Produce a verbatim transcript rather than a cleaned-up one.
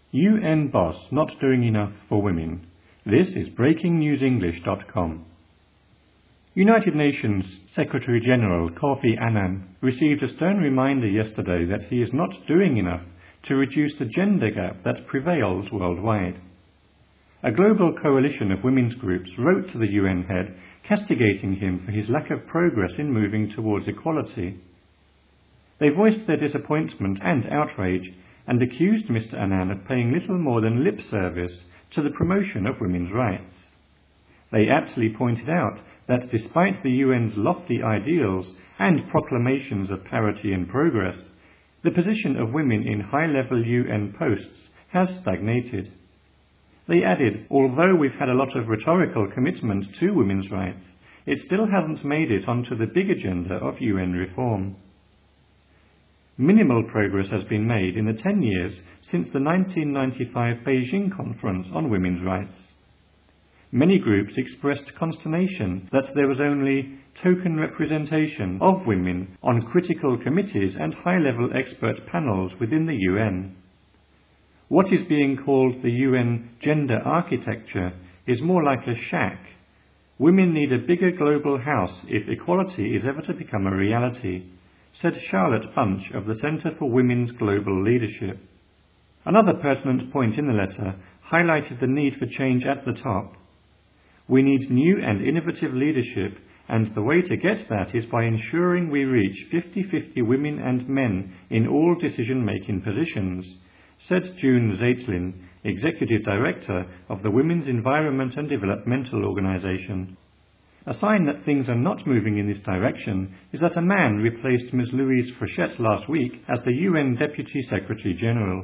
U N boss not doing enough for women. This is breaking news english dot com. United Nations Secretary-General Kofi Annan received a stern reminder yesterday that he is not doing enough to reduce the gender gap that prevails worldwide. A global coalition of women's groups wrote to the U N head castigating him for his lack of progress in moving towards equality. They voiced their disappointment and outrage and accused Mister Annan of paying little more than lip service to the promotion of women's rights. They aptly pointed out that despite the U N's lofty ideals and proclamations of parity and progress, the position of women in high-level U N posts has stagnated. They added, although we've had a lot of rhetorical commitment to women's rights, it still hasn't made it onto the big agenda of U N reform. Minimal progress has been made in the ten years since the nineteen ninety-five Beijing Conference on Women's Rights. Many groups expressed consternation that there was only token representation of women on critical committees and high-level expert panels within the U N. What is being called the U N gender architecture is more like a shack. Women need a bigger global house if equality is ever to become a reality, said Charlotte Bunch of the Center for Women's Global Leadership. Another pertinent point in the letter highlighted the need for change at the top. We need new and innovative leadership, and the way to get that is by ensuring we reach fifty-fifty women and men in all decision-making positions, said June Zeitlin, Executive Director of the Women's Environment and Developmental Organization. A sign that things are not moving in this direction is that a man replaced Miz Louise Frechette last week as the U N Deputy Secretary General.